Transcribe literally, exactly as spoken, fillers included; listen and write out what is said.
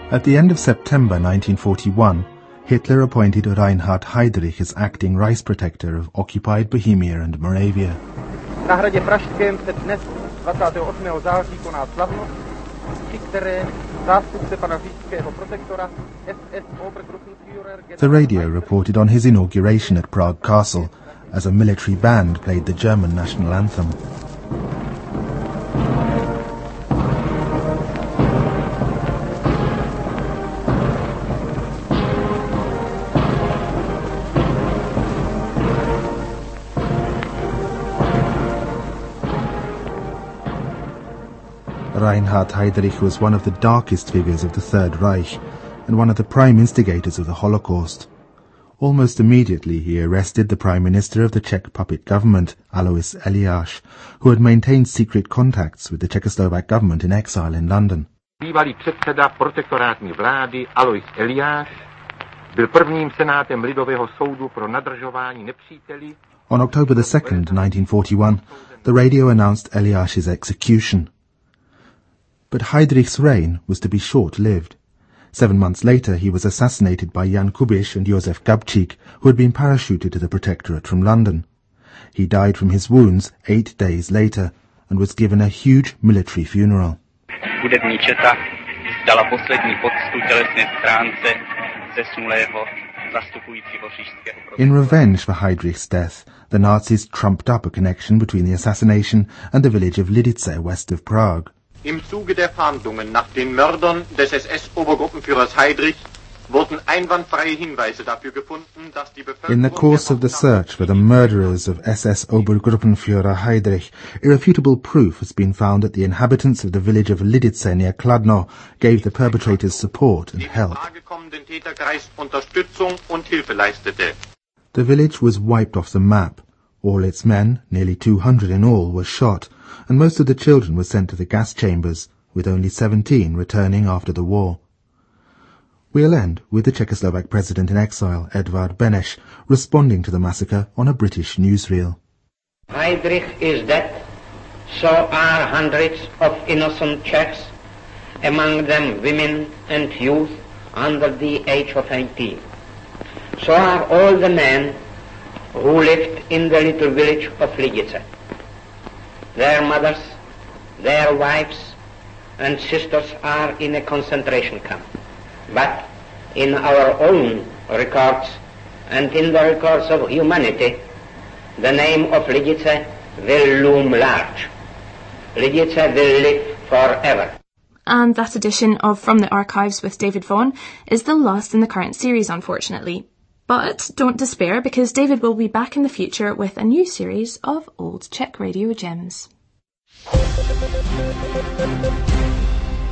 At the end of September nineteen forty-one, Hitler appointed Reinhard Heydrich as acting Reich Protector of occupied Bohemia and Moravia. Na hradě Pražském se dnes dvacátého osmého září koná slavnost, při které zástupce pana říšského protektora S S Obergruppenführer... The radio reported on his inauguration at Prague Castle as a military band played the German national anthem. Reinhard Heydrich was one of the darkest figures of the Third Reich and one of the prime instigators of the Holocaust. Almost immediately he arrested the Prime Minister of the Czech puppet government, Alois Eliáš, who had maintained secret contacts with the Czechoslovak government in exile in London. Bývalý předseda protektorátní vlády Alois Eliáš byl prvním senátem Lidového soudu pro nadržování nepříteli. On October the second, nineteen forty-one, the radio announced Eliáš's execution. But Heydrich's reign was to be short-lived. Seven months later he was assassinated by Jan Kubiš and Josef Gabčík, who had been parachuted to the Protectorate from London. He died from his wounds eight days later and was given a huge military funeral. Hudební četa dala poslední poctu tělesné stránce zesnulého zastupujícího říšského protektora. In revenge for Heydrich's death, the Nazis trumped up a connection between the assassination and the village of Lidice west of Prague. Im Zuge der Fahndungen nach den Mördern des S S-Obergruppenführers Heydrich wurden einwandfreie Hinweise dafür gefunden, dass die Bevölkerung... In the course of the search for the murderers of S S Obergruppenführer Heydrich, irrefutable proof has been found that the inhabitants of the village of Lidice near Kladno gave the perpetrators support and help. The village was wiped off the map. All its men, nearly two hundred in all, were shot, and most of the children were sent to the gas chambers, with only seventeen returning after the war. We'll end with the Czechoslovak president in exile, Edvard Beneš, responding to the massacre on a British newsreel. Heydrich is dead, so are hundreds of innocent Czechs, among them women and youth under the age of eighteen. So are all the men who lived in the little village of Lidice. Their mothers, their wives and sisters are in a concentration camp. But in our own records and in the records of humanity, the name of Lidice will loom large. Lidice will live forever. And that edition of From the Archives with David Vaughan is the last in the current series, unfortunately. But don't despair, because David will be back in the future with a new series of old Czech radio gems.